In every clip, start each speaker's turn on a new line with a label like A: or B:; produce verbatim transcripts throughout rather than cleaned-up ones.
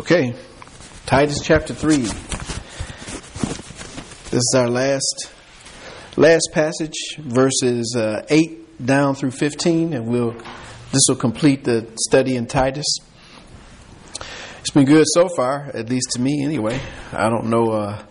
A: Okay, Titus chapter three. This is our last last passage, verses uh, eight down through fifteen, and we'll this will complete the study in Titus. It's been good so far, at least to me anyway. I don't know, uh,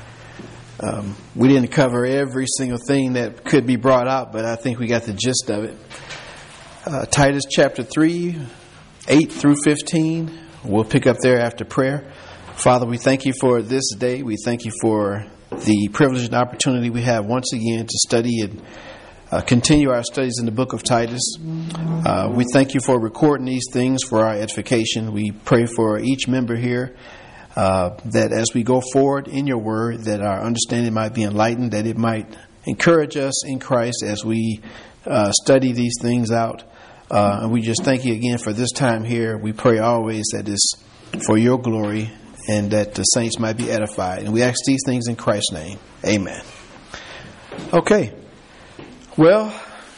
A: um, we didn't cover every single thing that could be brought out, but I think we got the gist of it. Uh, Titus chapter three, eight through fifteen. We'll pick up there after prayer. Father, we thank you for this day. We thank you for the privilege and opportunity we have once again to study and uh, continue our studies in the book of Titus. Uh, we thank you for recording these things for our edification. We pray for each member here uh, that as we go forward in your word, that our understanding might be enlightened, that it might encourage us in Christ as we uh, study these things out. Uh, and we just thank you again for this time here. We pray always that it's for your glory and that the saints might be edified. And we ask these things in Christ's name. Amen. Okay. Well,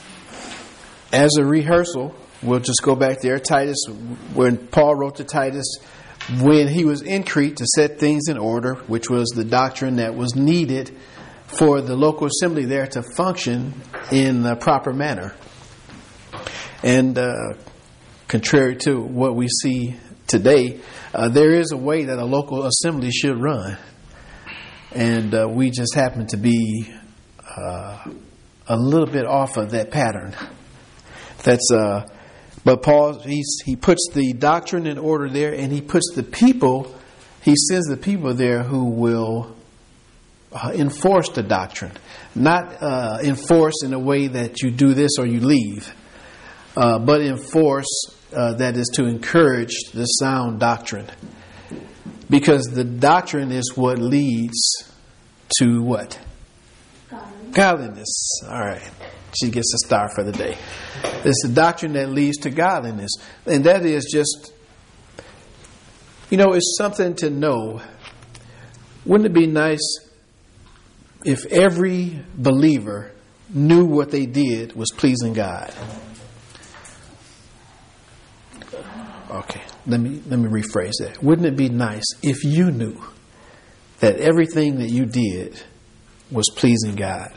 A: as a rehearsal, we'll just go back there. Titus, when Paul wrote to Titus, when he was in Crete to set things in order, which was the doctrine that was needed for the local assembly there to function in a proper manner. And uh, contrary to what we see today, uh, there is a way that a local assembly should run. And uh, we just happen to be uh, a little bit off of that pattern. That's uh, but Paul, he's, he puts the doctrine in order there, and he puts the people, he sends the people there who will uh, enforce the doctrine. Not uh, enforce in a way that you do this or you leave. Uh, but enforce, uh, that is to encourage the sound doctrine. Because the doctrine is what leads to what? Godliness. Godliness. All right. She gets a star for the day. It's the doctrine that leads to godliness. And that is just, you know, it's something to know. Wouldn't it be nice if every believer knew what they did was pleasing God? Okay, let me let me rephrase that. Wouldn't it be nice if you knew that everything that you did was pleasing God?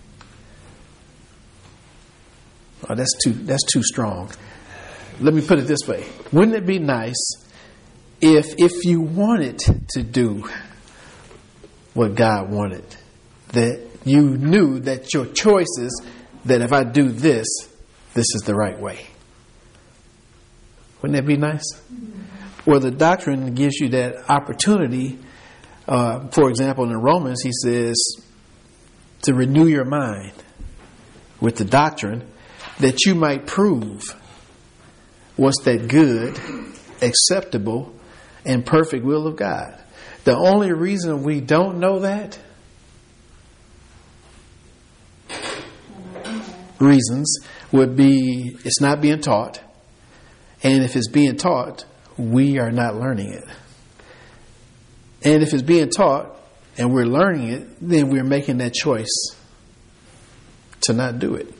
A: Oh, that's too that's too strong. Let me put it this way. Wouldn't it be nice if if you wanted to do what God wanted, that you knew that your choices, that if I do this, this is the right way? Wouldn't that be nice? Well, the doctrine gives you that opportunity. Uh, for example, in Romans, he says to renew your mind with the doctrine that you might prove what's that good, acceptable, and perfect will of God. The only reason we don't know that reasons would be it's not being taught. And if it's being taught, we are not learning it. And if it's being taught and we're learning it, then we're making that choice to not do it.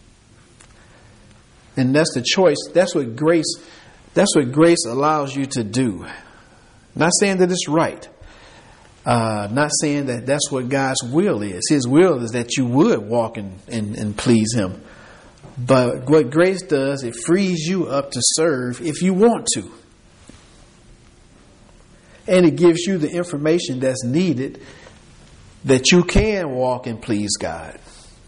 A: And that's the choice. That's what grace, that's what grace allows you to do. Not saying that it's right. Uh, not saying that that's what God's will is. His will is that you would walk and, and, and please Him. But what grace does, it frees you up to serve if you want to. And it gives you the information that's needed that you can walk and please God.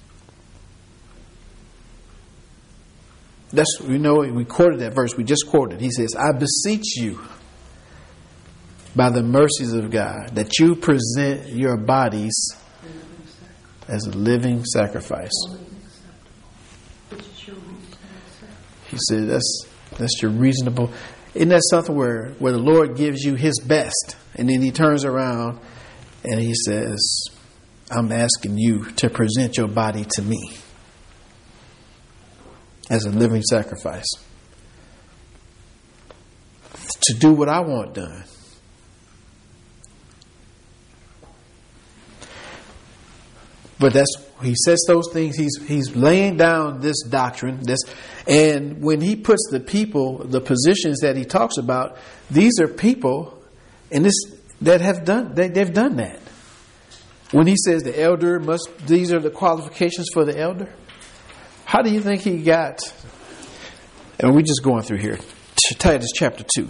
A: That's, you know, we quoted that verse. We just quoted. He says, I beseech you by the mercies of God that you present your bodies as a living sacrifice. He said, that's that's your reasonable. Isn't that something where, where the Lord gives you His best, and then He turns around and He says, I'm asking you to present your body to me as a living sacrifice. To do what I want done. But that's, he says those things, he's he's laying down this doctrine, this, and when he puts the people, the positions that he talks about, these are people and this that have done they, they've done that. When he says the elder must, these are the qualifications for the elder. How do you think he got? And we're just going through here. Titus chapter two.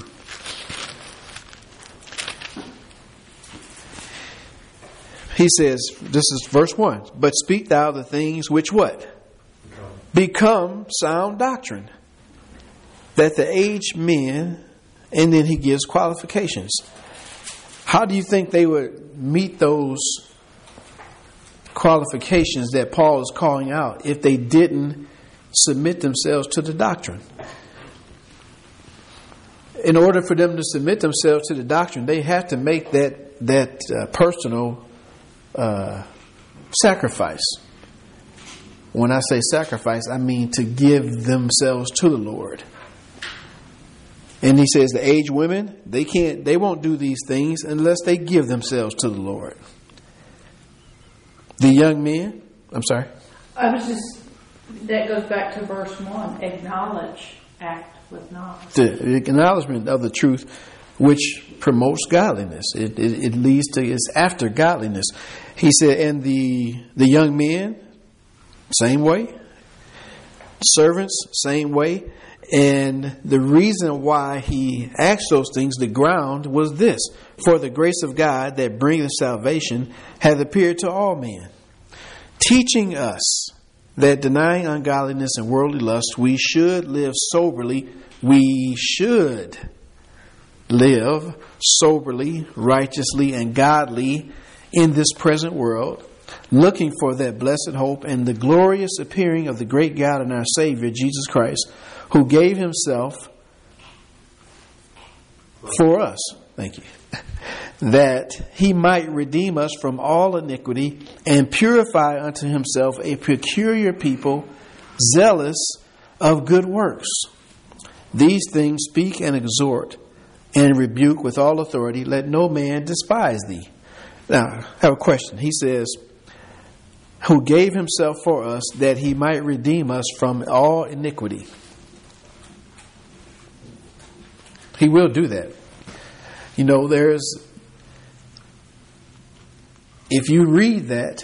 A: He says, this is verse one. But speak thou the things which what? Become, Become sound doctrine. That the aged men, and then he gives qualifications. How do you think they would meet those qualifications that Paul is calling out if they didn't submit themselves to the doctrine? In order for them to submit themselves to the doctrine, they have to make that that uh, personal uh, sacrifice. When I say sacrifice, I mean to give themselves to the Lord. And he says the aged women, they can't, they won't do these things unless they give themselves to the Lord. The young men, I'm sorry.
B: I was just, that goes back to verse one. Acknowledge, act with knowledge.
A: The acknowledgement of the truth, which promotes godliness. It, it, it leads to, it's after godliness. He said, and the the young men, same way. Servants, same way. And the reason why he asked those things, the ground was this: for the grace of God that bringeth salvation hath appeared to all men, teaching us that denying ungodliness and worldly lust, we should live soberly. We should live soberly, righteously, and godly in this present world, looking for that blessed hope and the glorious appearing of the great God and our Savior, Jesus Christ, who gave himself for us, thank you, that he might redeem us from all iniquity and purify unto himself a peculiar people, zealous of good works. These things speak and exhort and rebuke with all authority. Let no man despise thee. Now, I have a question. He says, who gave himself for us that he might redeem us from all iniquity. He will do that. You know, there's, if you read that,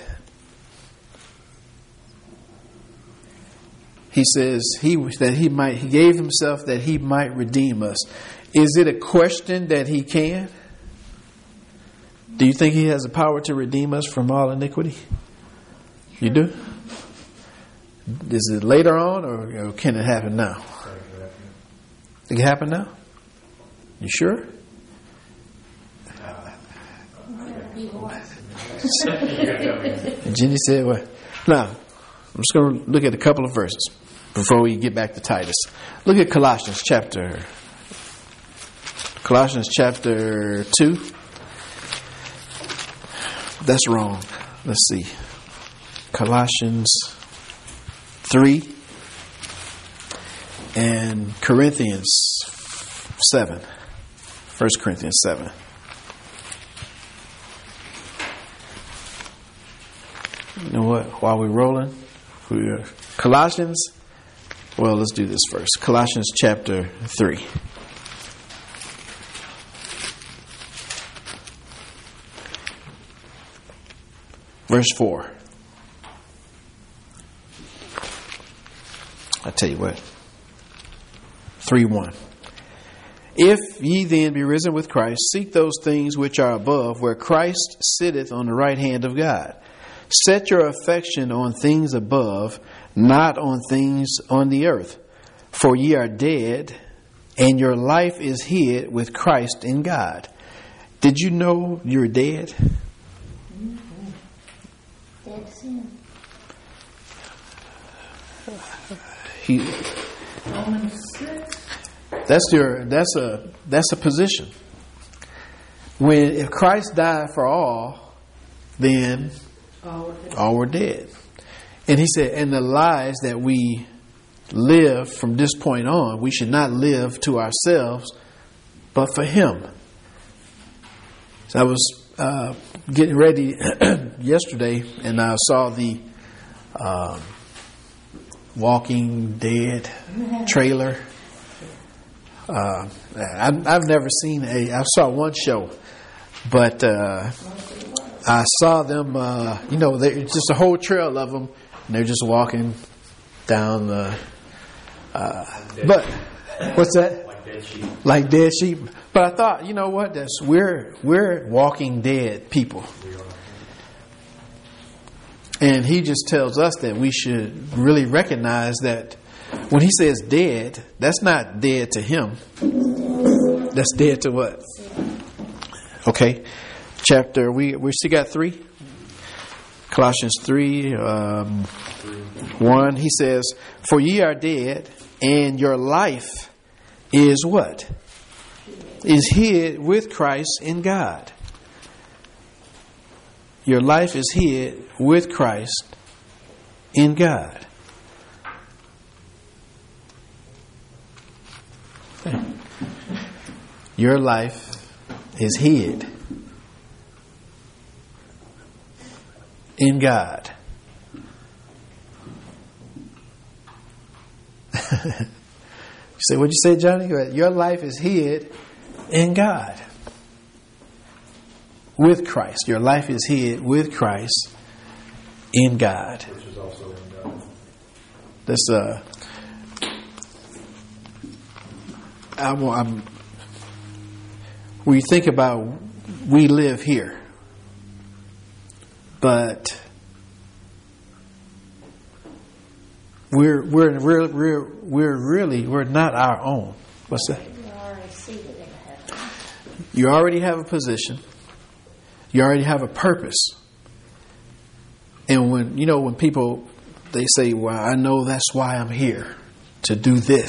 A: he says he that he might he gave himself that he might redeem us. Is it a question that he can? Do you think he has the power to redeem us from all iniquity? You do? Is it later on, or, or can it happen now? It can happen now? You sure? And Jenny said, well, now, I'm just going to look at a couple of verses before we get back to Titus. Look at Colossians chapter, Colossians chapter two. That's wrong. Let's see. Colossians three and Corinthians seven. First Corinthians seven. You know what? While we're rolling, we're Colossians. Well, let's do this first. Colossians chapter three. Verse four. I tell you what. three one. If ye then be risen with Christ, seek those things which are above, where Christ sitteth on the right hand of God. Set your affection on things above, not on things on the earth. For ye are dead, and your life is hid with Christ in God. Did you know you're dead?
B: Dead sin.
A: He, that's your that's a that's a position. When if Christ died for all, then
B: all,
A: all were dead. And he said, and the lives that we live from this point on, we should not live to ourselves, but for him. So I was uh, getting ready yesterday, and I saw the um, Walking Dead trailer. Uh, I, I've never seen a. I saw one show, but uh, I saw them. Uh, you know, they just a whole trail of them, and they're just walking down the. Uh, but what's that?
C: Like dead sheep.
A: Like dead sheep. But I thought, you know what? That's we're we're walking dead people. And he just tells us that we should really recognize that when he says dead, that's not dead to him. That's dead to what? Okay. Chapter, we, we still got three. Colossians three, um, one. He says, "For ye are dead, and your life is what? Is hid with Christ in God." Your life is hid with Christ in God. Your life is hid in God. You say, what'd you say, Johnny? Your life is hid in God. With Christ. Your life is hid with Christ in God.
C: Which is also in God.
A: That's uh I, I'm, we think about we live here, but we're we're we're we're, we're really we're not our own. What's that?
D: You're already seated in heaven.
A: You already have a position. You already have a purpose. And when, you know, when people, they say, well, I know that's why I'm here, to do this.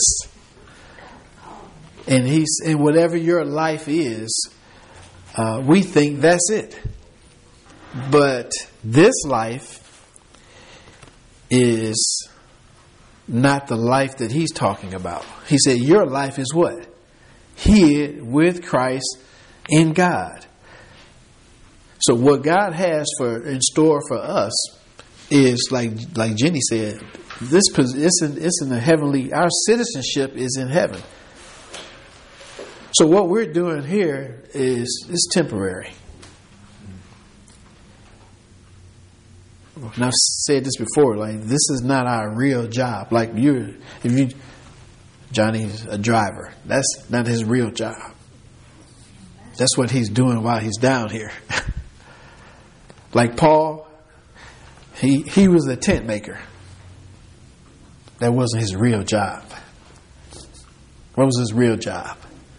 A: And he's, and whatever your life is, uh, we think that's it. But this life is not the life that he's talking about. He said, your life is what? Hid with Christ in God. So what God has for in store for us is like like Jenny said, this it's in, it's in the heavenly. Our citizenship is in heaven. So what we're doing here is is temporary. And I've said this before. Like, this is not our real job. Like, you, if you, Johnny's a driver. That's not his real job. That's what he's doing while he's down here. Like Paul, he he was a tent maker. That wasn't his real job. What was his real job?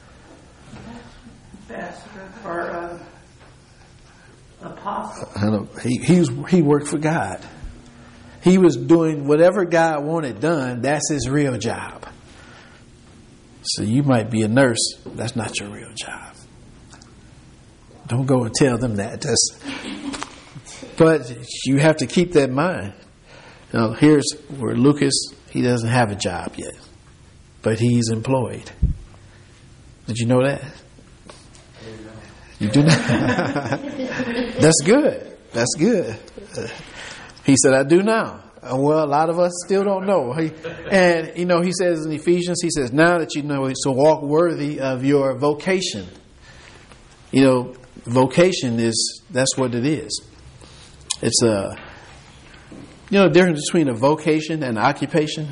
B: Ambassador or uh, apostle.
A: I know, he he was he worked for God. He was doing whatever God wanted done. That's his real job. So you might be a nurse. That's not your real job. Don't go and tell them that. That's, but you have to keep that in mind. You know, here's where Lucas, he doesn't have a job yet, but he's employed. Did you know that? You do not. That's good. That's good. Uh, he said, I do now. Uh, well, a lot of us still don't know. He, and, you know, he says in Ephesians, he says, now that you know it, so walk worthy of your vocation. You know, vocation is, that's what it is. It's a, you know, the difference between a vocation and an occupation.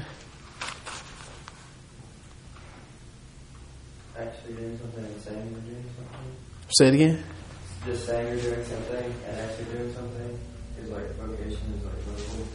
C: Actually doing something and saying you're doing something.
A: Say it again.
C: Just saying you're doing something and actually doing something is like vocation is like vocal.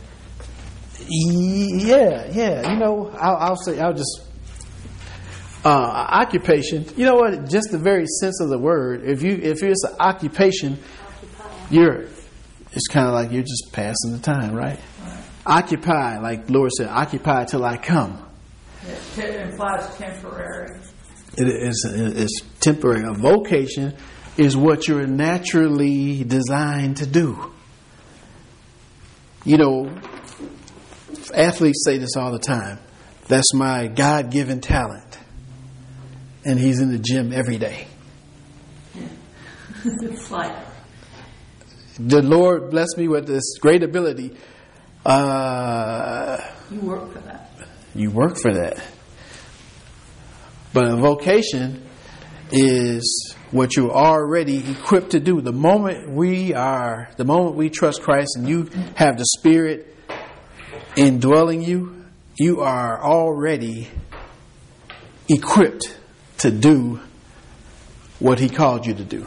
A: Yeah, yeah. You know, I'll, I'll say, I'll just, uh, occupation, you know what, just the very sense of the word, if you, if it's an occupation, you're, it's kind of like you're just passing the time, right? Right. Occupy, like the Lord said, occupy till I come.
B: It, it implies temporary.
A: It is, it's temporary. A vocation is what you're naturally designed to do. You know, athletes say this all the time. That's my God-given talent. And he's in the gym every day.
B: It's like,
A: the Lord blessed me with this great ability. Uh,
B: you work for that.
A: you work for that. But a vocation is what you're already equipped to do. The moment we are, the moment we trust Christ and you have the Spirit indwelling you, you are already equipped to do what He called you to do.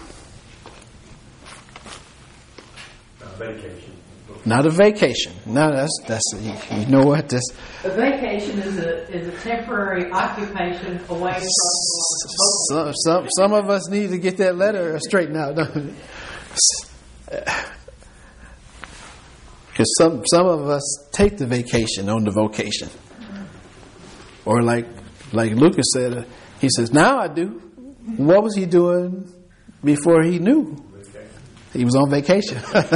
E: A vacation.
A: Not a vacation. No, that's that's you know what this.
B: A vacation is a is a temporary occupation away from
A: Some some some of us need to get that letter straightened out. Because some some of us take the vacation on the vocation, or like like Lucas said, uh, he says, "Now I do." What was he doing before he knew? He was on vacation.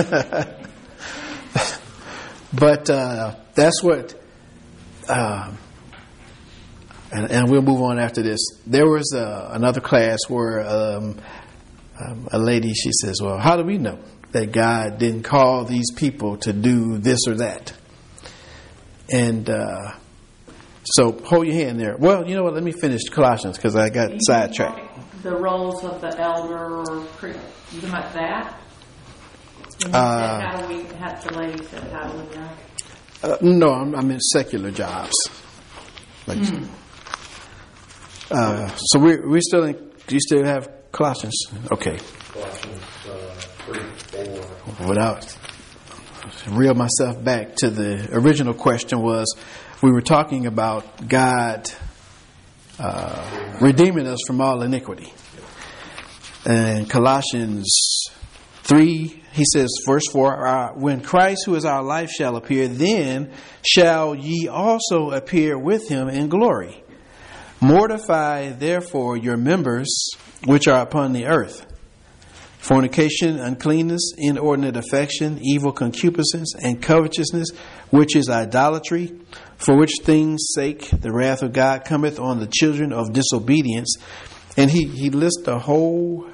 A: But uh, that's what, uh, and, and we'll move on after this. There was uh, another class where um, um, a lady, she says, well, how do we know that God didn't call these people to do this or that? And uh, so hold your hand there. Well, you know what, let me finish Colossians because I got sidetracked.
B: The roles of the elder or priest. You talking about that? And you
A: Uh,
B: said, how do we have the lady said, how do we know?
A: Uh, no, I'm, I'm in secular jobs. Like,
B: Mm.
A: uh, so we we still in, do you still have Colossians? Okay.
E: Colossians uh, three, four.
A: Without reel myself back to the original question was, we were talking about God uh, redeeming us from all iniquity. And Colossians three, he says, verse four, uh, when Christ, who is our life, shall appear, then shall ye also appear with him in glory. Mortify, therefore, your members which are upon the earth: fornication, uncleanness, inordinate affection, evil concupiscence, and covetousness, which is idolatry, for which things' sake the wrath of God cometh on the children of disobedience. And he, he lists a whole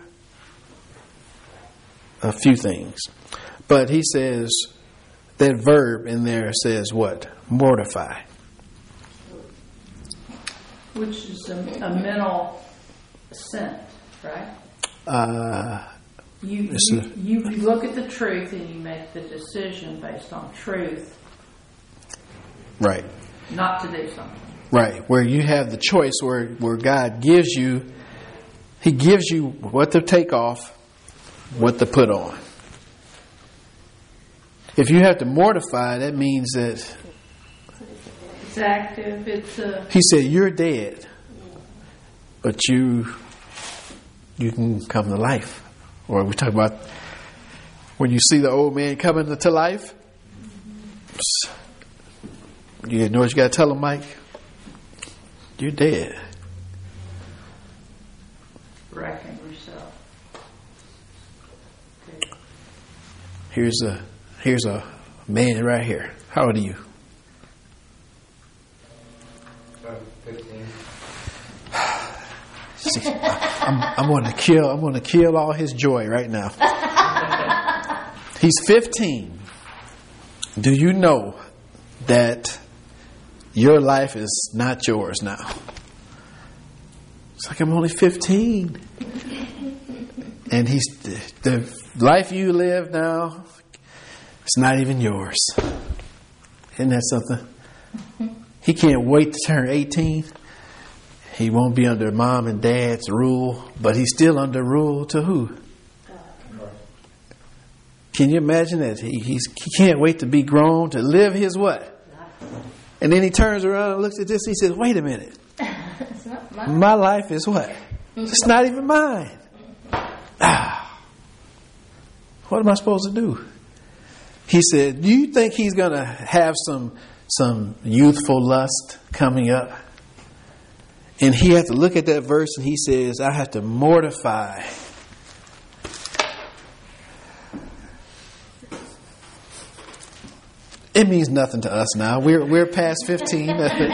A: a few things. But he says, that verb in there says what? Mortify.
B: Which is a, a mental assent, right?
A: Uh,
B: You,
A: It's
B: you,
A: a-
B: you look at the truth and you make the decision based on truth,
A: right.
B: not to do something.
A: Right. Where you have the choice, where, where God gives you, He gives you what to take off, what to put on. If you have to mortify, that means that
B: It's active, it's a,
A: He said you're dead, but you you can come to life. Or we talk about when you see the old man coming to life. You know what you got to tell him, Mike? You're dead.
B: reckon yourself. Okay.
A: Here's a here's a man right here. How old are you?
C: fifteen.
A: See, I, I'm, I'm going to kill. I'm going to kill all his joy right now. He's fifteen. Do you know that your life is not yours now? It's like, I'm only fifteen, and he's the life you live now. It's not even yours. Isn't that something? He can't wait to turn eighteen. He won't be under mom and dad's rule, but he's still under rule to who? Can you imagine that? He, he's, he can't wait to be grown, to live his what? And then he turns around and looks at this. He says, wait a minute.
D: It's not mine.
A: My life is what? It's not even mine. Ah. What am I supposed to do? He said, do you think he's going to have some some youthful lust coming up? And he has to look at that verse and he says, I have to mortify. It means nothing to us now. We're we're past fifteen. it,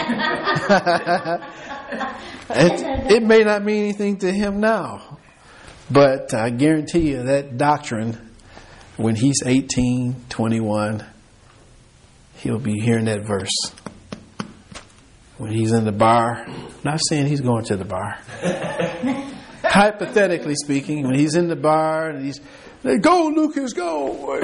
A: it may not mean anything to him now. But I guarantee you that doctrine, when he's eighteen, twenty-one, he'll be hearing that verse. when he's in the bar. I'm not saying he's going to the bar. Hypothetically speaking, when he's in the bar and he's, go Lucas, go.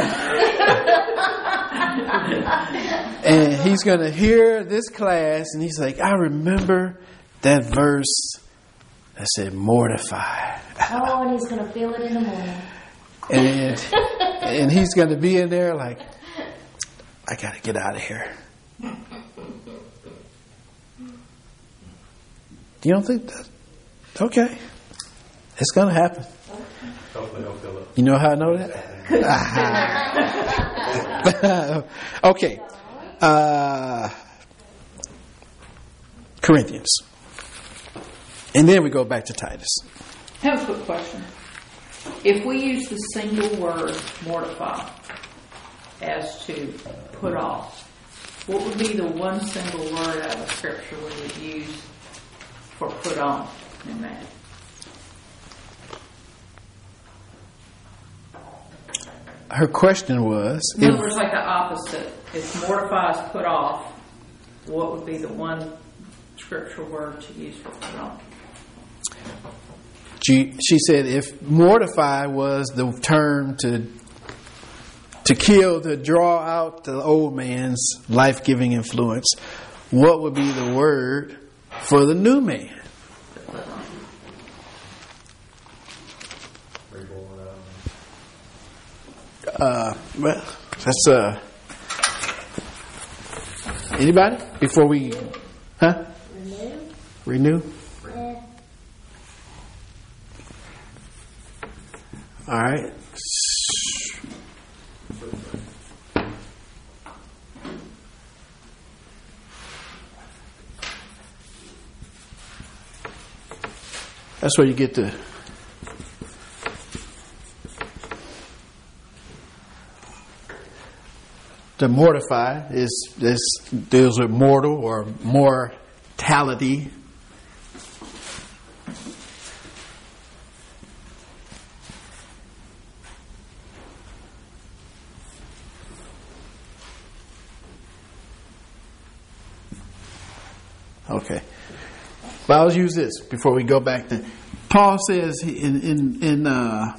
A: And he's going to hear this class and he's like, I remember that verse that said mortify.
D: Oh, and he's going to feel it in the morning.
A: And, and he's going to be in there like, I got to get out of here. You don't think that? Okay. It's going to happen.
E: Hopefully he'll fill it.
A: You know how I know that? Okay. Uh, Corinthians. And then we go back to Titus.
B: I have a quick question. If we use the single word mortify as to put off, what would be the one single word out of Scripture we would use for put on in that?
A: Her question was,
B: In other words, like the opposite. If mortify is put off, what would be the one scriptural word to use for put on?
A: she, she said if mortify was the term to to kill, to draw out the old man's life-giving influence, what would be the word for the new man? Uh, well, that's uh. Anybody before we, huh?
D: Renew.
A: Renew. All right. That's where you get the. To mortify is this deals with mortal or mortality. Okay. But I'll use this before we go back to. Paul says in in in uh,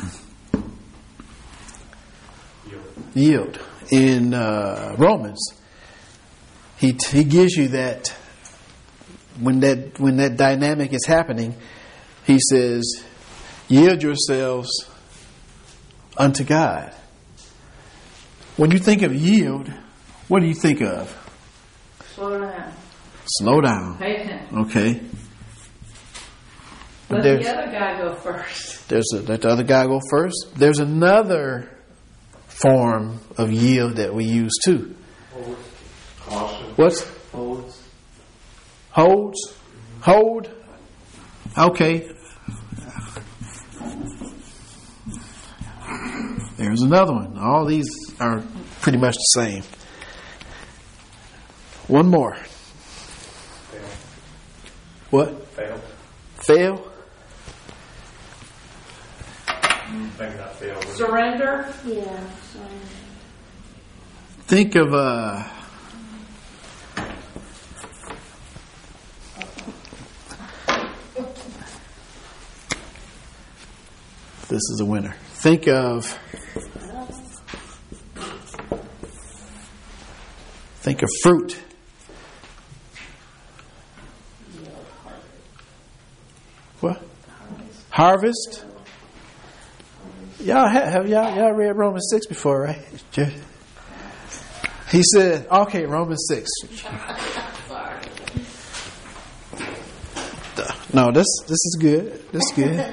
A: yield. In uh, Romans, he he gives you that when that when that dynamic is happening, he says, "Yield yourselves unto God." When you think of yield, what do you think of?
B: Slow down.
A: Slow down.
B: Pay attention.
A: Okay.
B: Let
A: There's-
B: the other guy go first.
A: There's a, let the other guy go first. There's another form of yield that we use too.
E: Caution.
A: What's
C: Holds.
A: holds? Hold. Okay. There's another one. All these are pretty much the same. One more.
E: Fail.
A: What?
E: Fail.
A: Fail?
E: Maybe not fail. but-
B: Surrender.
D: Yeah. So,
A: Think of uh this is a winner. Think of think of fruit. What? Harvest? Y'all have, have y'all y'all read Romans six before, right? He said, okay, Romans six. No, this this is good. This is good.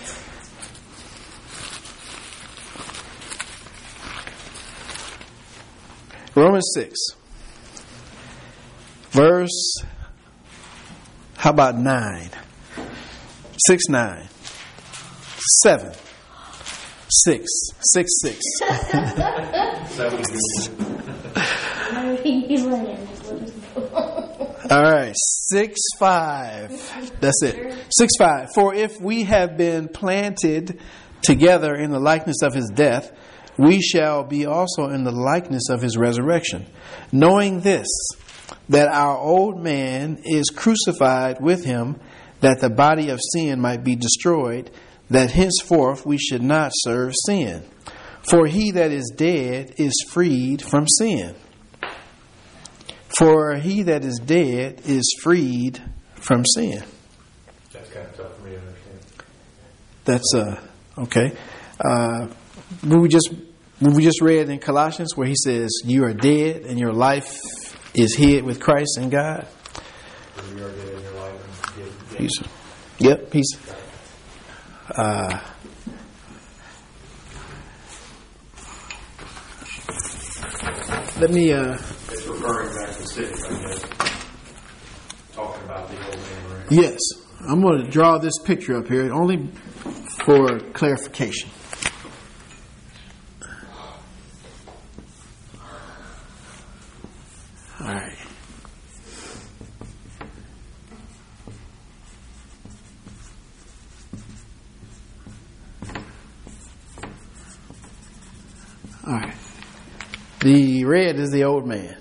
A: Romans six. Verse, how about nine? Six, nine. Seven. Six. Six, six.
E: Seven good.
A: All right, six five. That's it. Six five. For if we have been planted together in the likeness of his death, we shall be also in the likeness of his resurrection. Knowing this, that our old man is crucified with him, that the body of sin might be destroyed, that henceforth we should not serve sin. For he that is dead is freed from sin. For he that is dead is freed from sin.
E: That's kind of tough for me to understand.
A: That's uh okay. Uh, when we just when we just read in Colossians where he says you are dead and your life is hid with Christ in God.
E: When you are dead in your life and dead, dead.
A: He's, yep, he's. Uh, let me. Uh,
E: It's referring back to six, I guess. Talking about the old man, right?
A: yes, I'm going to draw this picture up here only for clarification. All right. All right. The red is the old man.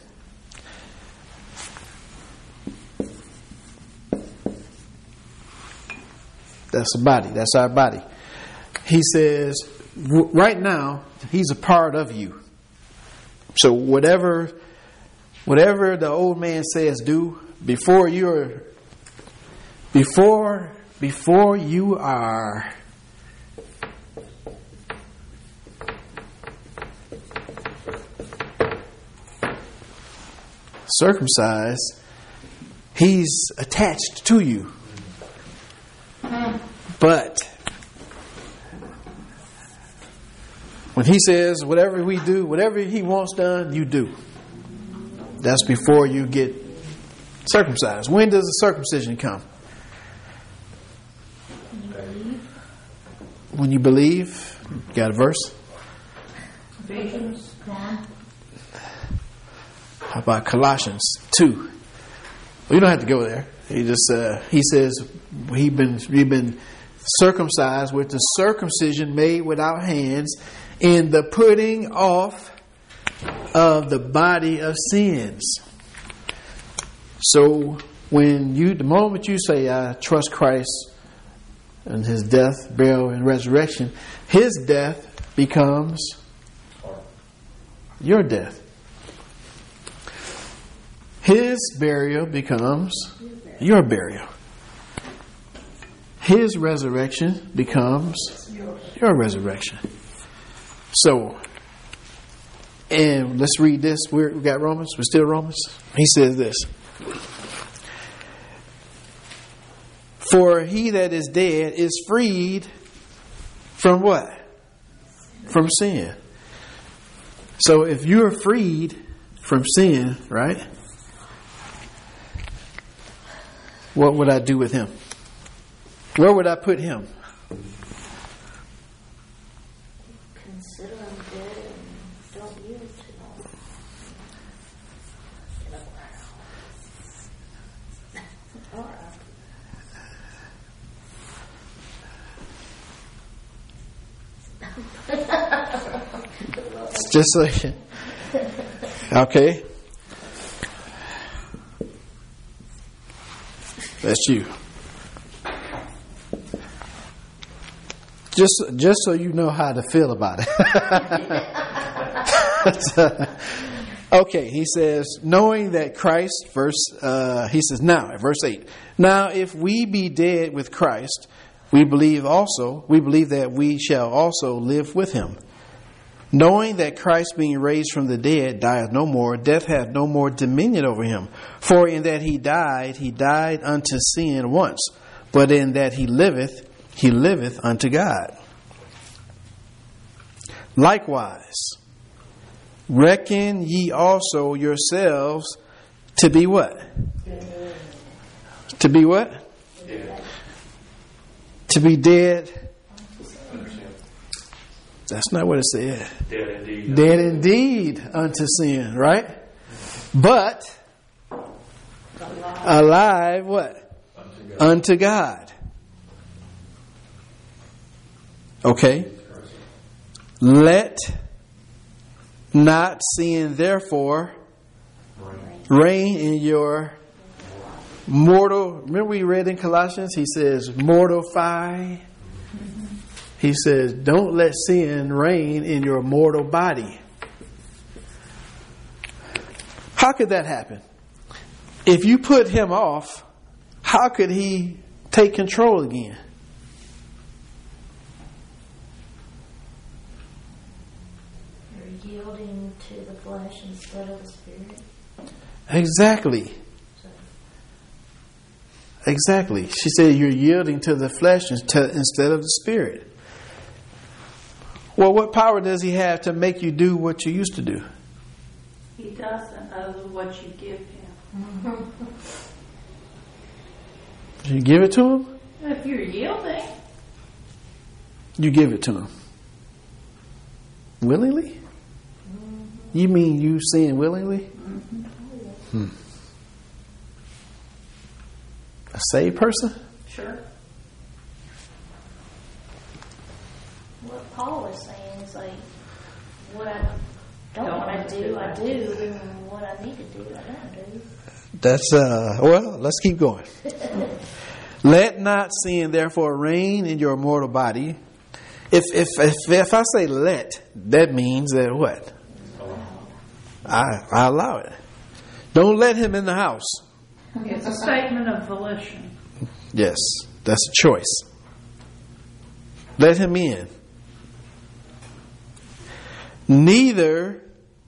A: That's the body. That's our body. He says, w- right now, he's a part of you. So whatever, whatever the old man says, do before you're, before, before you are circumcised, he's attached to you. But when he says whatever we do, whatever he wants done, you do. That's before you get circumcised. When does the circumcision come? When you believe. Got a verse?
B: Ephesians one.
A: How about Colossians two? Well, you don't have to go there. He just uh, he says he been we've been circumcised with the circumcision made without hands, in the putting off of the body of sins. So when you, the moment you say I trust Christ and His death, burial, and resurrection, His death becomes your death. His burial becomes your burial. His resurrection becomes your resurrection. So, and let's read this. We're, we got Romans. We're still Romans. He says this. For he that is dead is freed from what? From sin. So if you're freed from sin, right? What would I do with him? Where would I put him?
D: Consider him dead and don't use him. All right.
A: Just so you, okay. That's you. Just, just so you know how to feel about it. Okay, he says, knowing that Christ, verse, uh, he says, now, verse eight. Now, if we be dead with Christ, we believe also, we believe that we shall also live with him. Knowing that Christ being raised from the dead dieth no more, death hath no more dominion over him. For in that he died, he died unto sin once, but in that he liveth, he liveth unto God. Likewise, reckon ye also yourselves to be what? To be what?
E: Yeah.
A: To be dead. That's not what it said.
E: Dead indeed.
A: Dead indeed unto sin, right? But alive what?
E: Unto God.
A: Unto God. Okay. Let not sin therefore reign in your mortal. Remember we read in Colossians, he says, mortify. He says, don't let sin reign in your mortal body. How could that happen? If you put him off, how could he take control again?
D: You're yielding to the flesh instead of the spirit.
A: Exactly. Exactly. She said you're yielding to the flesh instead of the spirit. Well, what power does he have to make you do what you used to do?
B: He doesn't, other than what you give him.
A: You give it to him?
B: If you're yielding.
A: You give it to him. Willingly? Mm-hmm. You mean you sin willingly? Mm-hmm. Hmm. A saved person?
B: Sure.
D: What Paul was saying is like, what I don't, don't want to do, I do, and what I need to do, I don't do.
A: That's, uh, well, let's keep going. Let not sin therefore reign in your mortal body. If, if, if, if I say let, that means that what? I, I allow it. Don't let him in the house.
B: It's a statement of volition.
A: Yes, that's a choice. Let him in. Neither,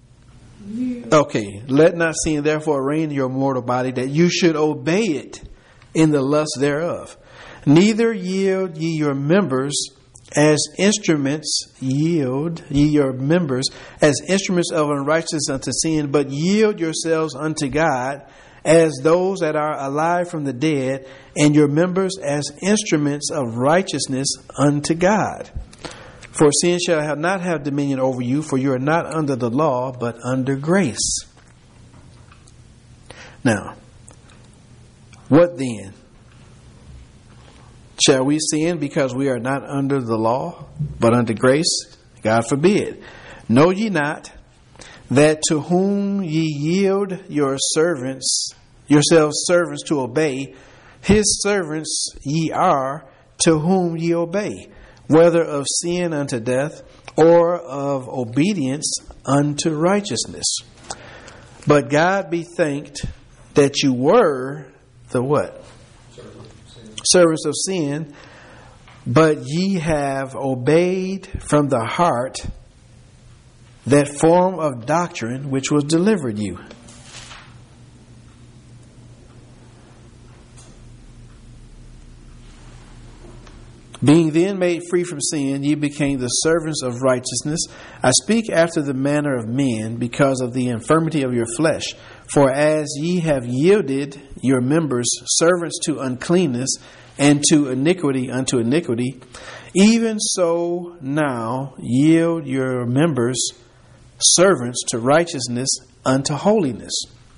A: okay, let not sin therefore reign in your mortal body, that you should obey it in the lust thereof. Neither yield ye your members as instruments, yield ye your members as instruments of unrighteousness unto sin, but yield yourselves unto God as those that are alive from the dead, and your members as instruments of righteousness unto God. For sin shall have not have dominion over you, for you are not under the law, but under grace. Now, what then? Shall we sin because we are not under the law, but under grace? God forbid. Know ye not that to whom ye yield your servants, yourselves servants to obey, his servants ye are to whom ye obey, whether of sin unto death or of obedience unto righteousness. But God be thanked that you were the what? Servants of sin, but ye have obeyed from the heart that form of doctrine which was delivered you. Being then made free from sin, ye became the servants of righteousness. I speak after the manner of men, because of the infirmity of your flesh. For as ye have yielded your members servants to uncleanness, and to iniquity unto iniquity, even so now yield your members servants to righteousness unto holiness.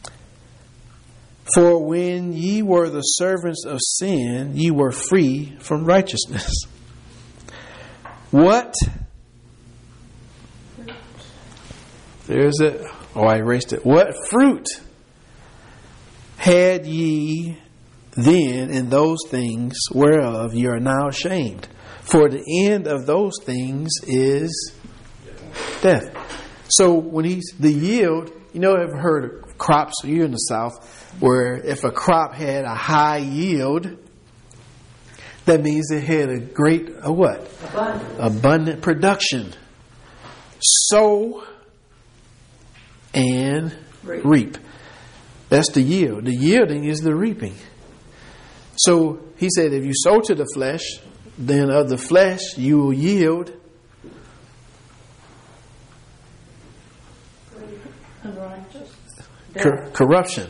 A: For when ye were the servants of sin, ye were free from righteousness. What? There's it. Oh, I erased it. What fruit had ye then in those things whereof ye are now ashamed? For the end of those things is death. So when he's the yield, you know, I've heard of crops, you're in the South, where if a crop had a high yield, that means it had a great, a what?
B: Abundant.
A: Abundant production. Sow and reap. reap. That's the yield. The yielding is the reaping. So he said, if you sow to the flesh, then of the flesh you will yield cor- corruption.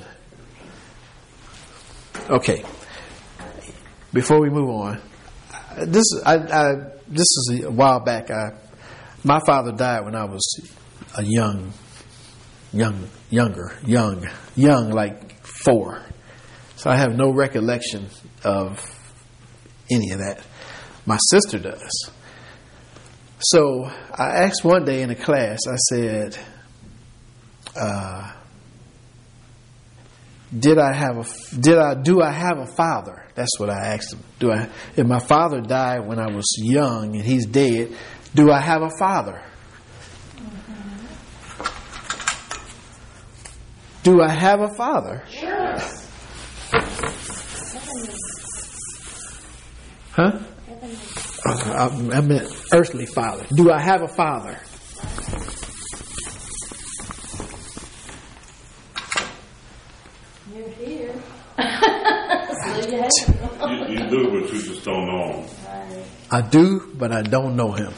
A: Okay. Before we move on, this I, I this is a while back. I, my father died when I was a young, young, younger, young, young, like four. So I have no recollection of any of that. My sister does. So I asked one day in a class, I said, uh, did I have a did I do I have a father? That's what I asked him. Do I if my father died when I was young and he's dead, do I have a father? Do I have a father?
B: Sure.
A: Huh? I, I meant earthly father. Do I have a father?
D: You're here.
F: You, you do, but you just don't know him.
D: Right.
A: I do, but I don't know him.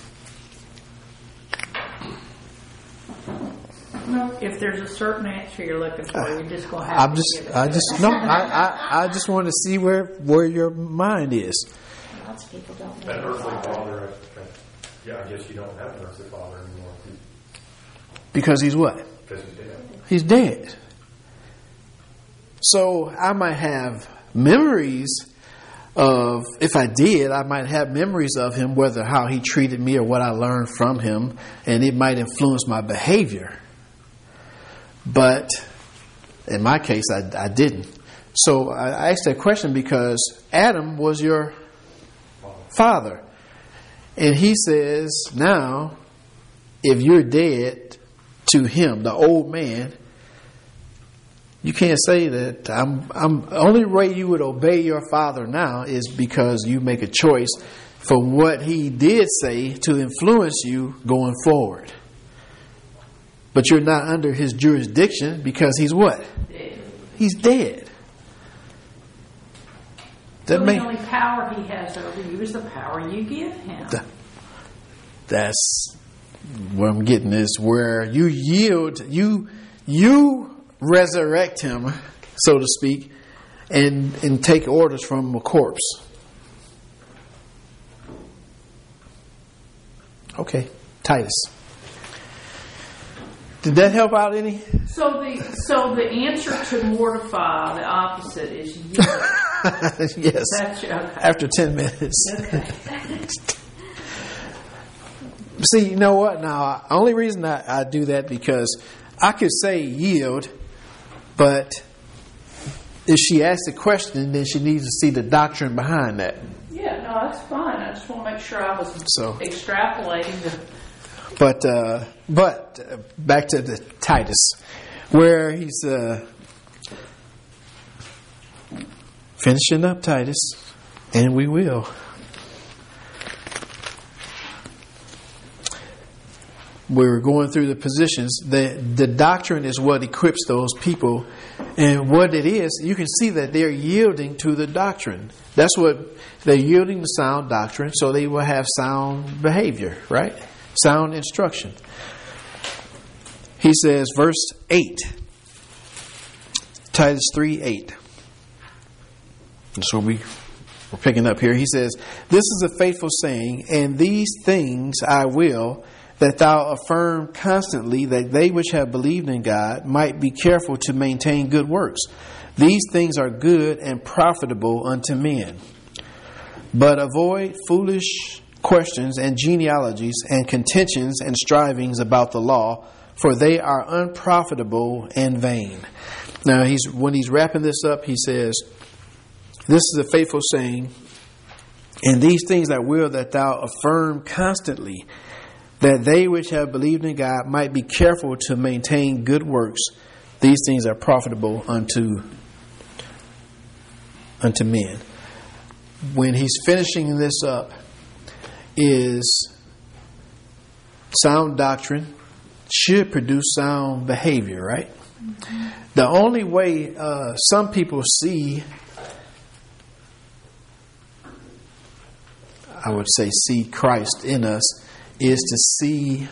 B: If there's a certain answer you're looking for, you're just going to have
A: I'm
B: to
A: just,
B: give it
A: I
B: to
A: just
B: us.
A: no, I, I, I just want to see where where your mind is.
D: Lots of people don't know.
E: An
D: their
E: earthly
D: father.
E: father, uh, yeah, I guess you don't have an earthly father anymore
A: Because he's what?
E: because he's dead.
A: He's dead. So I might have memories of, if I did, I might have memories of him, whether how he treated me or what I learned from him, and it might influence my behavior. But in my case, I, I didn't. So I asked that question because Adam was your father. And he says, now, if you're dead to him, the old man, you can't say that I'm, I'm, the only way you would obey your father now is because you make a choice for what he did say to influence you going forward. But you're not under his jurisdiction because he's what?
B: Dead.
A: He's dead.
B: So
A: That
B: the
A: make,
B: only power he has over you is the power you give him.
A: Th- that's what I'm getting is where you yield, you you resurrect him, so to speak, and and take orders from a corpse. Okay, Titus. Did that help out any?
B: So the so the answer to mortify, the opposite, is you.
A: Yes.
B: That's okay.
A: After ten minutes.
B: Okay.
A: See, you know what? Now, only reason I, I do that because I could say yield, but if she asks a question, then she needs to see the doctrine behind that.
B: Yeah, no, that's fine. I just want to make sure I was
A: So-
B: extrapolating the.
A: But uh, but uh, back to the Titus, where he's uh, finishing up Titus, and we will. We're going through the positions. The the doctrine is what equips those people, and what it is, you can see that they're yielding to the doctrine. That's what they're yielding to sound doctrine, so they will have sound behavior, right? Sound instruction. He says, verse eight, Titus three eight. That's what we, we're picking up here. He says, this is a faithful saying, and these things I will, that thou affirm constantly, that they which have believed in God might be careful to maintain good works. These things are good and profitable unto men. But avoid foolish questions and genealogies and contentions and strivings about the law, for they are unprofitable and vain. Now, he's when he's wrapping this up, he says, this is a faithful saying, and these things I will that thou affirm constantly, that they which have believed in God might be careful to maintain good works. These things are profitable unto unto men. When he's finishing this up, is sound doctrine should produce sound behavior, right? Mm-hmm. The only way uh, some people see, I would say, see Christ in us, is to see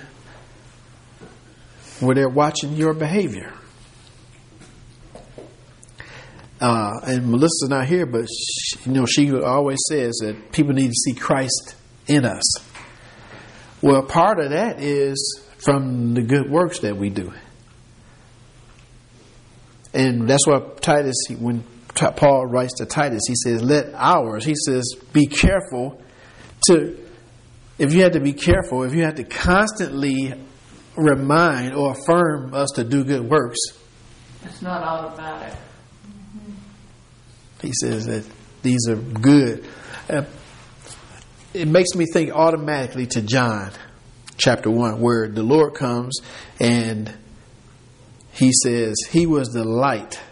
A: where they're watching your behavior. Uh, and Melissa's not here, but she, you know, she always says that people need to see Christ in us. Well, part of that is from the good works that we do. And that's why Titus, when Paul writes to Titus, he says, let ours, he says, be careful to, if you had to be careful, if you had to constantly remind or affirm us to do good works.
B: It's not automatic.
A: He says that these are good. Uh, it makes me think automatically to John chapter one, where the Lord comes and he says he was the light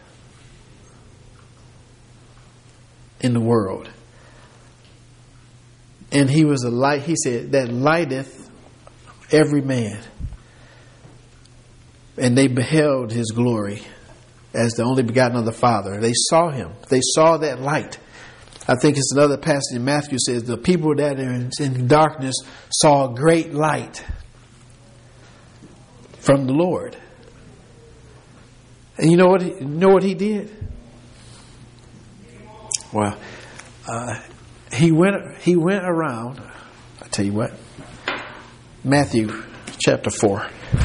A: in the world. And he was a light, he said, that lighteth every man. And they beheld his glory as the only begotten of the Father. They saw him. They saw that light. I think it's another passage in Matthew says, the people that are in darkness saw a great light from the Lord. And you know what he, you know what he did? Well, uh, he went he went around. I tell you what, Matthew chapter four.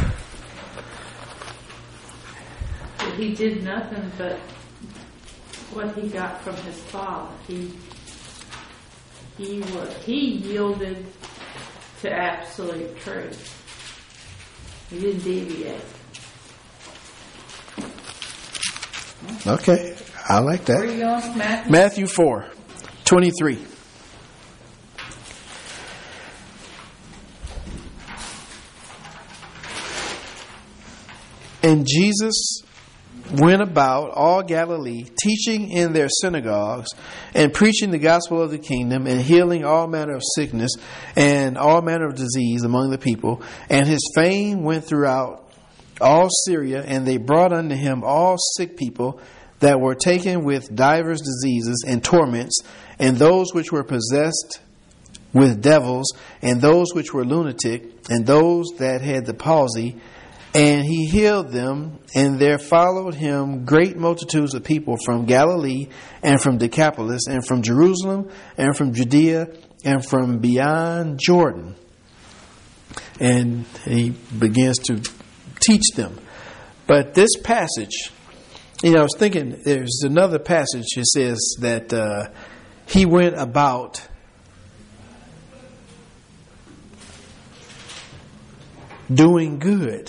B: He did nothing but what he got from his father. He he was he yielded to absolute truth. He didn't deviate.
A: Okay, I like that.
B: Where are you going, Matthew?
A: Matthew four, twenty-three. And Jesus went about all Galilee, teaching in their synagogues and preaching the gospel of the kingdom and healing all manner of sickness and all manner of disease among the people. And his fame went throughout all Syria, and they brought unto him all sick people that were taken with divers diseases and torments, and those which were possessed with devils, and those which were lunatic, and those that had the palsy. And he healed them, and there followed him great multitudes of people from Galilee, and from Decapolis, and from Jerusalem, and from Judea, and from beyond Jordan. And he begins to teach them. But this passage, you know, I was thinking, there's another passage that says that uh, he went about doing good.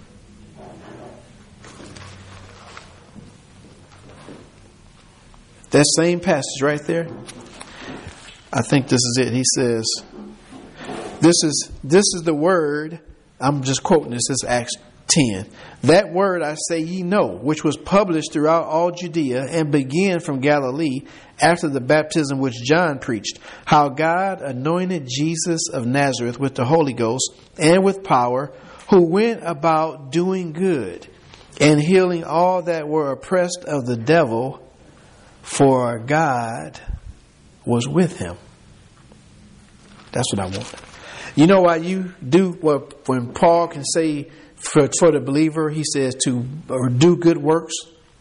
A: That same passage right there, I think this is it. He says, this is this is the word, I'm just quoting this, this is Acts ten. That word I say ye know, which was published throughout all Judea and began from Galilee after the baptism which John preached, how God anointed Jesus of Nazareth with the Holy Ghost and with power, who went about doing good and healing all that were oppressed of the devil, for God was with him. That's what I want. You know why you do what when Paul can say for, for the believer, he says to or do good works.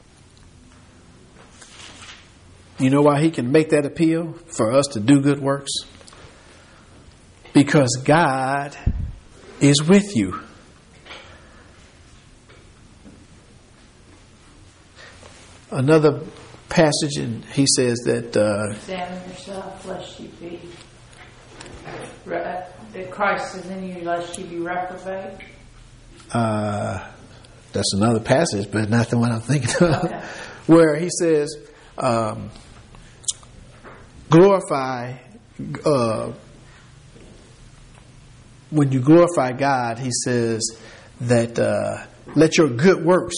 A: You know why he can make that appeal for us to do good works? Because God is with you. Another passage, and he says that uh,
B: examine yourself lest you be that Christ is in you lest you be reprobate.
A: Uh, that's another passage, but not the one I'm thinking of.
B: Okay.
A: Where he says, um, glorify uh, when you glorify God. He says that uh, let your good works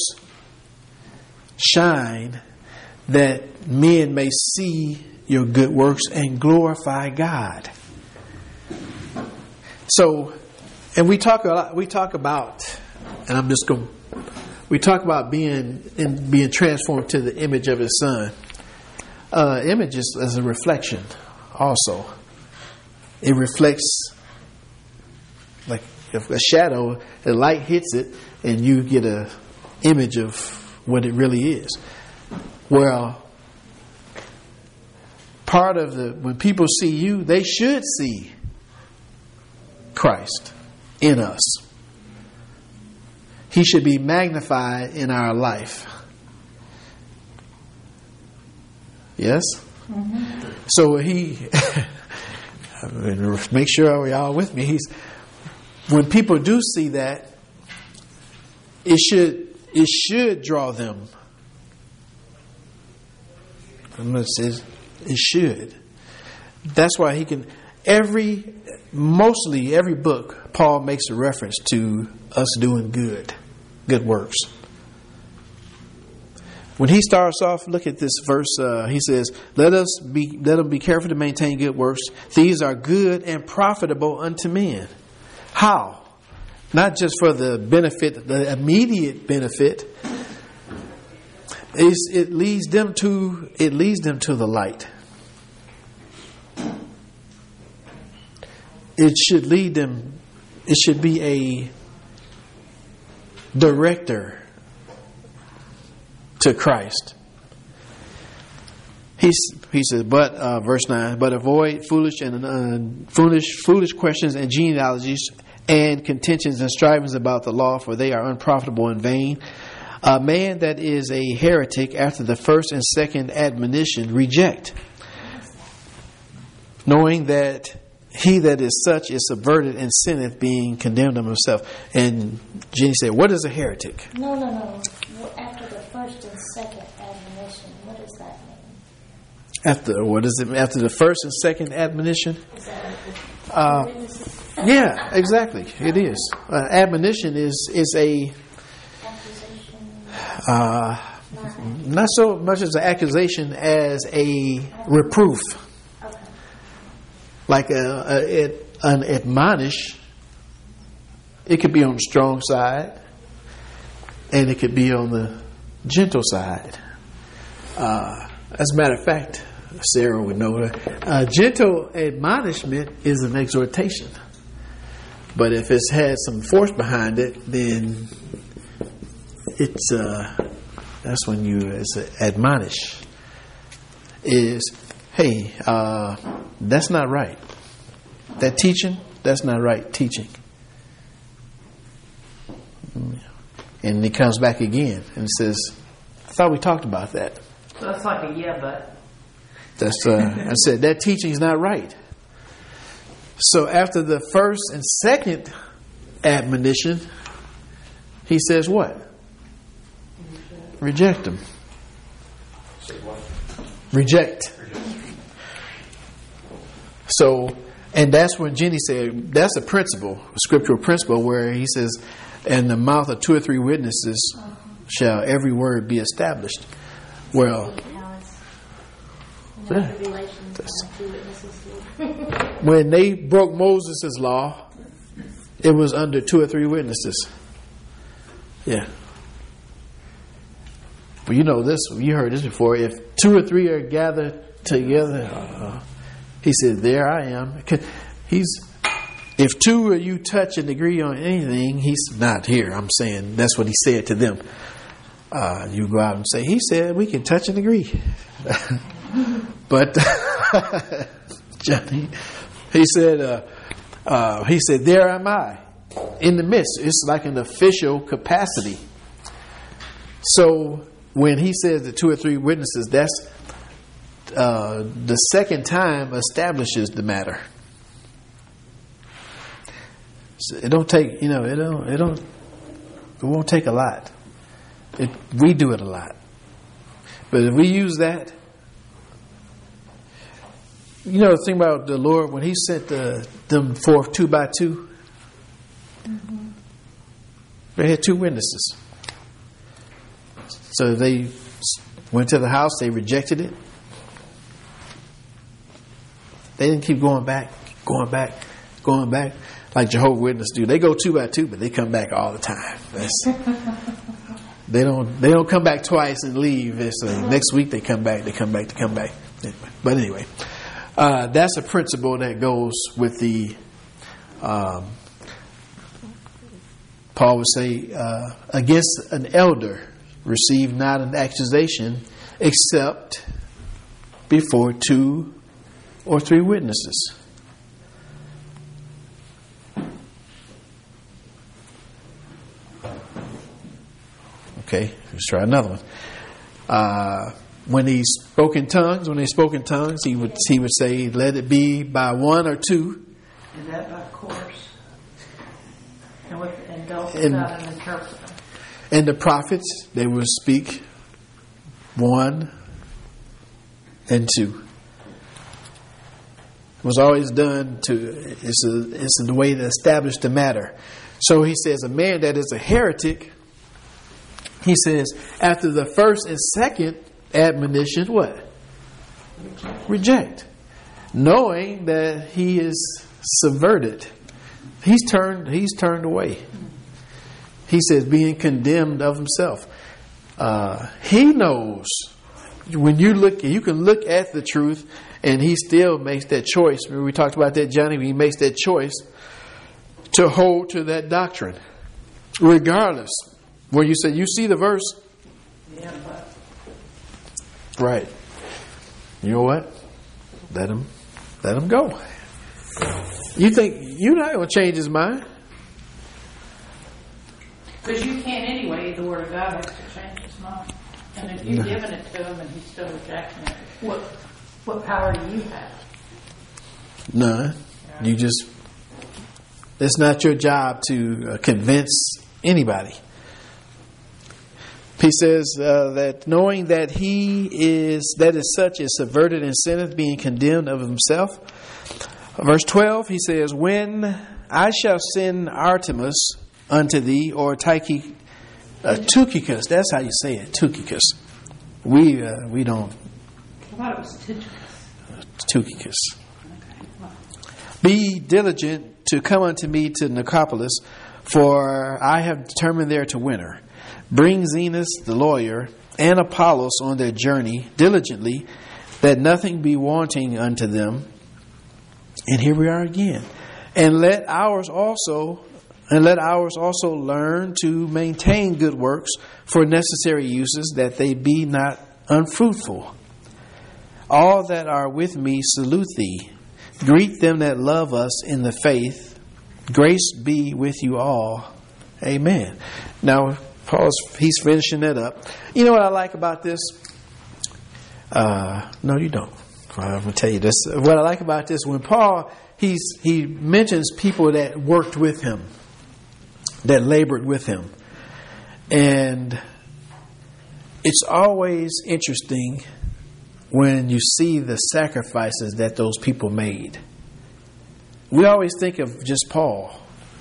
A: shine, that men may see your good works and glorify God. So, and we talk a lot, we talk about, and I'm just going, we talk about being in, being transformed to the image of His Son. Uh, image is as a reflection, also. It reflects, like if a shadow, the light hits it, and you get a image of what it really is. Well, part of the, when people see you, they should see Christ in us. He should be magnified in our life. Yes? Mm-hmm. So he, make sure we all with me. He's, when people do see that, it should, it should draw them It says it should. That's why he can. Every, mostly every book, Paul makes a reference to us doing good, good works. When he starts off, look at this verse. Uh, he says, "Let us be, let them be careful to maintain good works. These are good and profitable unto men." How? Not just for the benefit, the immediate benefit. It's, it leads them to it leads them to the light. It should lead them. It should be a director to Christ. He he says, but uh, verse nine, but avoid foolish and uh, foolish foolish questions and genealogies and contentions and strivings about the law, for they are unprofitable and vain. A man that is a heretic after the first and second admonition reject, knowing that he that is such is subverted and sinneth, being condemned of himself. And Jenny said, what is a heretic?
D: No, no, no. After the first and second admonition, what does that mean?
A: After what is it? After the first and second admonition?
D: Is that
A: Uh, yeah, exactly. It is. Uh, admonition is is a
D: accusation?
A: uh, not so much as an accusation as a reproof,
D: Okay.
A: like a, a, it, an admonish. It could be on the strong side, and it could be on the gentle side. Uh, as a matter of fact, Sarah would know that. Uh, gentle admonishment is an exhortation. But if it's had some force behind it, then it's uh, that's when you it's a admonish. Is, hey, uh, that's not right. That teaching, that's not right teaching. And it comes back again and says, I thought we talked about that.
B: So that's like a yeah, but.
A: That's uh, I said that teaching is not right. So after the first and second admonition, he says what? Reject them. Reject. So, and that's when Jenny said that's a principle, a scriptural principle, where he says, "In the mouth of two or three witnesses shall every word be established." Well.
D: No tribulations, no two witnesses.
A: When they broke Moses' law, it was under two or three witnesses. Yeah. Well, you know this. You heard this before. If two or three are gathered together, uh, he said, "There I am." He's. If two of you touch and agree on anything, he's not here. I'm saying that's what he said to them. Uh, you go out and say, "He said we can touch and agree." But Johnny, he said, uh, uh, he said, "There am I, in the midst." It's like an official capacity. So when he says the two or three witnesses, that's uh, the second time establishes the matter. So it don't take, you know, it don't, it don't, it won't take a lot. It, we do it a lot, but if we use that. You know the thing about the Lord, when He sent the, them forth two by two, mm-hmm. They had two witnesses. So they went to the house, they rejected it. They didn't keep going back, going back, going back like Jehovah's Witnesses do. They go two by two, but they come back all the time. That's, they don't they don't come back twice and leave. It's like next week they come back, they come back, they come back. But anyway. Uh, that's a principle that goes with the, um, Paul would say, uh, against an elder, receive not an accusation except before two or three witnesses. Okay, let's try another one. Uh, When he spoke in tongues, when they spoke in tongues, he would he would say, "Let it be by one or two."
B: Is that by course? And with and don't
A: And-
B: without an interpreter.
A: And the prophets, they would speak one and two. It was always done to, it's, a, it's the way to establish the matter. So he says, a man that is a heretic, he says, after the first and second admonition, what? Reject. Reject. Knowing that he is subverted. He's turned, he's turned away. He says, being condemned of himself. Uh, he knows when you look, you can look at the truth, and he still makes that choice. Remember we talked about that, Johnny? He makes that choice to hold to that doctrine, regardless. When you say, you see the verse,
B: Yeah, but
A: right? You know what? Let him, let him go. You think you're not going to change his mind?
B: because you can't anyway. The Word of God has to change his mind. And if you've given it to him and he's still rejecting it, what what power do you have?
A: None. You just, it's not your job to uh, convince anybody. He says uh, that knowing that he is, that is such is subverted and sinneth, being condemned of himself. Verse twelve, he says, when I shall send Artemis unto thee, or Tyche, uh, Tychicus, that's how you say it, Tychicus. We uh, we don't.
B: I thought it was Tychicus.
A: Tychicus. Be diligent to come unto me to Nicopolis, for I have determined there to winter. Bring Zenas the lawyer and Apollos on their journey diligently, that nothing be wanting unto them. And here we are again. And let ours also, and let ours also learn to maintain good works for necessary uses, that they be not unfruitful. All that are with me salute thee. Greet them that love us in the faith. Grace be with you all. Amen. Now, Paul's, he's finishing that up. You know what I like about this? Uh, no, you don't. I'm going to tell you this. What I like about this, when Paul, he's he mentions people that worked with him, that labored with him. And it's always interesting when you see the sacrifices that those people made. We always think of just Paul.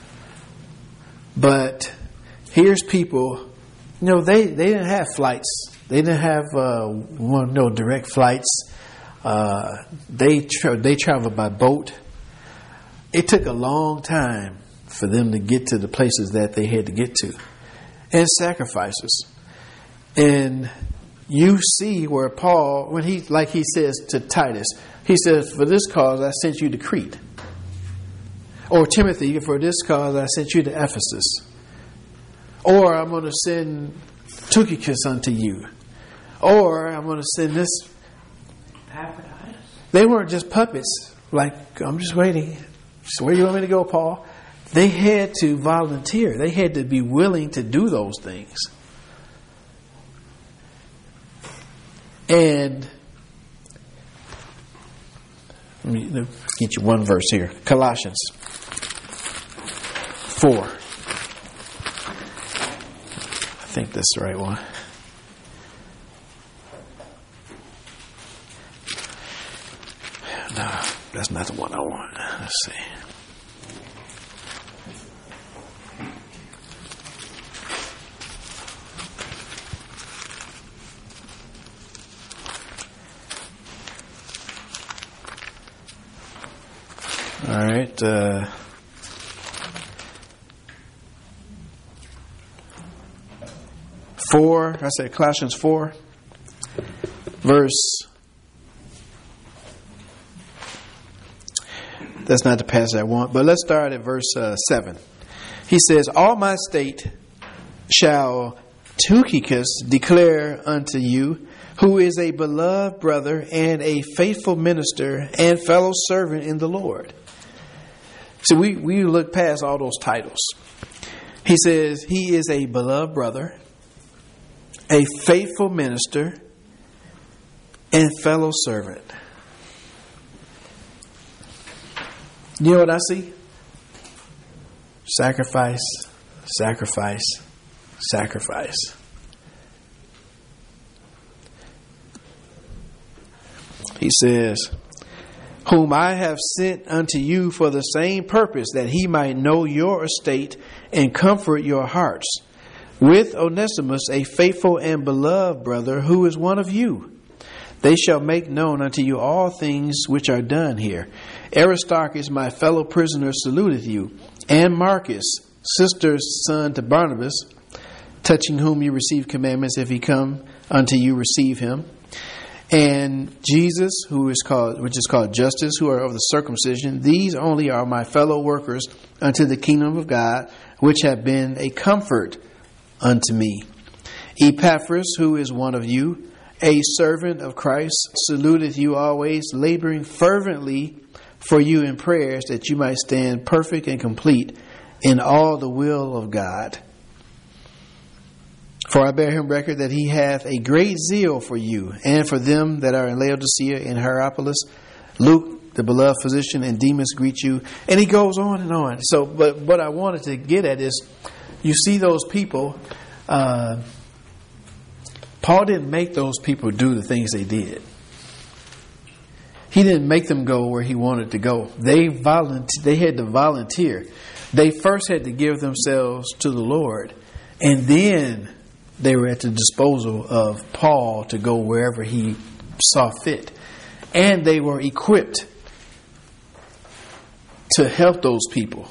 A: But here's people, you know, they, they didn't have flights. They didn't have uh, one, no direct flights. Uh, they tra- they traveled by boat. It took a long time for them to get to the places that they had to get to. And sacrifices. And you see where Paul, when he, like he says to Titus, he says, for this cause I sent you to Crete. Or Timothy, for this cause I sent you to Ephesus. Or I'm going to send Tychicus unto you. Or I'm going to send this.
B: Epaphroditus.
A: They weren't just puppets. Like, I'm just waiting. So where you want me to go, Paul? They had to volunteer. They had to be willing to do those things. And let me get you one verse here. Colossians four. I think that's the right one. No, that's not the one I want. Let's see. All right. Uh, four. I said Colossians four, verse. That's not the passage I want, but let's start at verse uh, seven. He says, "All my state shall Tychicus declare unto you, who is a beloved brother and a faithful minister and fellow servant in the Lord." So we, we look past all those titles. He says he is a beloved brother, a faithful minister, and fellow servant. You know what I see? Sacrifice, sacrifice, sacrifice. He says, whom I have sent unto you for the same purpose, that he might know your estate and comfort your hearts, with Onesimus, a faithful and beloved brother, who is one of you. They shall make known unto you all things which are done here. Aristarchus, my fellow prisoner, saluteth you, and Marcus, sister's son to Barnabas, touching whom you receive commandments. If he come unto you, receive him. And Jesus, who is called, which is called Justus, who are of the circumcision. These only are my fellow workers unto the kingdom of God, which have been a comfort unto me. Epaphras, who is one of you, a servant of Christ, saluteth you always, laboring fervently for you in prayers, that you might stand perfect and complete in all the will of God. For I bear him record that he hath a great zeal for you, and for them that are in Laodicea and Hierapolis. Luke, the beloved physician, and Demas greet you. And he goes on and on. So, but what I wanted to get at is, you see those people, uh, Paul didn't make those people do the things they did. He didn't make them go where he wanted to go. They volunteer, they had to volunteer. They first had to give themselves to the Lord, and then they were at the disposal of Paul to go wherever he saw fit. And they were equipped to help those people.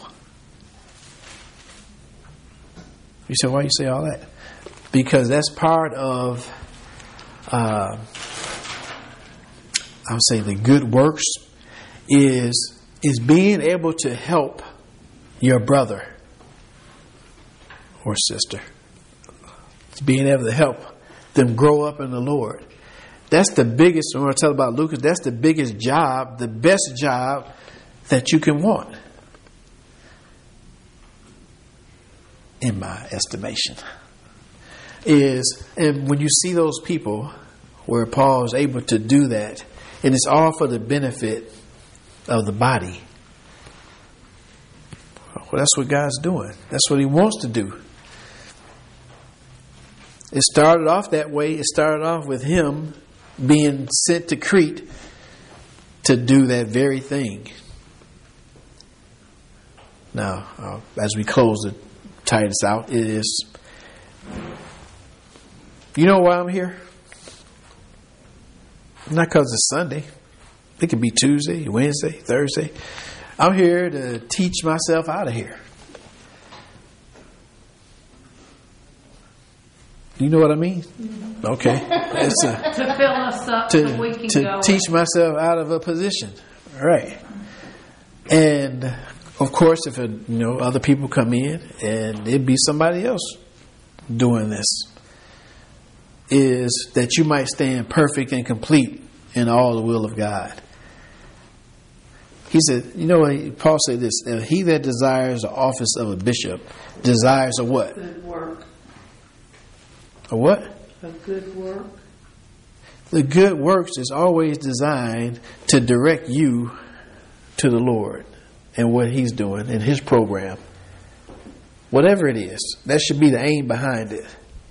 A: You say, why you say all that? Because that's part of, uh, I would say, the good works is is being able to help your brother or sister. It's being able to help them grow up in the Lord. That's the biggest, when I tell about Lucas, that's the biggest job, the best job that you can want, in my estimation. Is, and when you see those people where Paul is able to do that, and it's all for the benefit of the body. Well, that's what God's doing. That's what he wants to do. It started off that way. It started off with him being sent to Crete to do that very thing. Now, uh, as we close the Titus out, it is, you know why I'm here? Not because it's Sunday. It could be Tuesday, Wednesday, Thursday. I'm here to teach myself out of here. You know what I mean? Okay. It's a,
B: to fill us up
A: to,
B: so we can
A: to
B: go.
A: teach myself out of a position. All right. And of course, if it, you know, other people come in and it'd be somebody else doing this, is that you might stand perfect and complete in all the will of God. He said, you know what, Paul said this, he that desires the office of a bishop desires a what?
B: Good work.
A: A what?
B: A good work.
A: The good works is always designed to direct you to the Lord and what he's doing in his program. Whatever it is, that should be the aim behind it.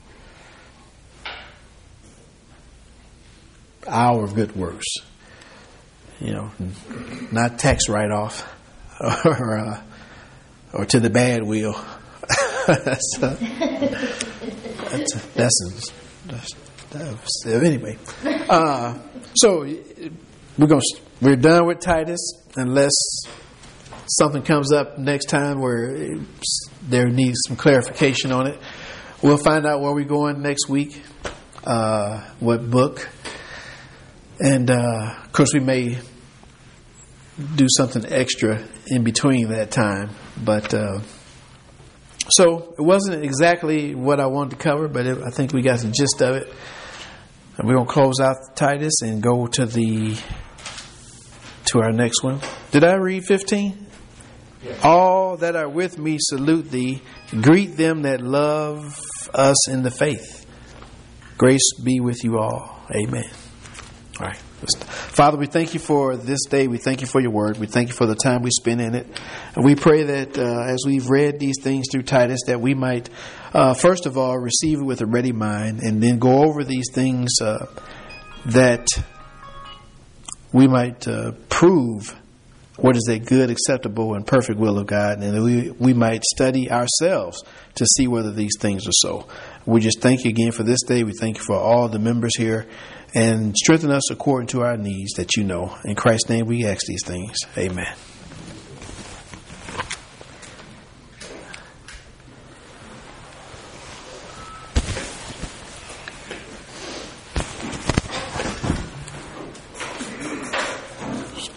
A: Our good works. You know, not tax write-off or, uh, or to the bad wheel. that's, uh, that's, that's, that's, that's anyway. Uh, so we're going we're done with Titus unless something comes up next time where there needs some clarification on it. We'll find out where we're going next week, uh, what book. And, uh, of course, we may do something extra in between that time. But, uh, so it wasn't exactly what I wanted to cover, but it, I think we got the gist of it. And we're going to close out Titus and go to the, to our next one. Did I read fifteen? Yes. All that are with me salute thee. Greet them that love us in the faith. Grace be with you all. Amen. All right. Father, we thank you for this day. We thank you for your word. We thank you for the time we spend in it. And we pray that uh, as we've read these things through Titus, that we might, uh, first of all, receive it with a ready mind and then go over these things uh, that we might uh, prove what is that good, acceptable, and perfect will of God, and we we might study ourselves to see whether these things are so. We just thank you again for this day. We thank you for all the members here, and strengthen us according to our needs that you know. In Christ's name we ask these things. Amen.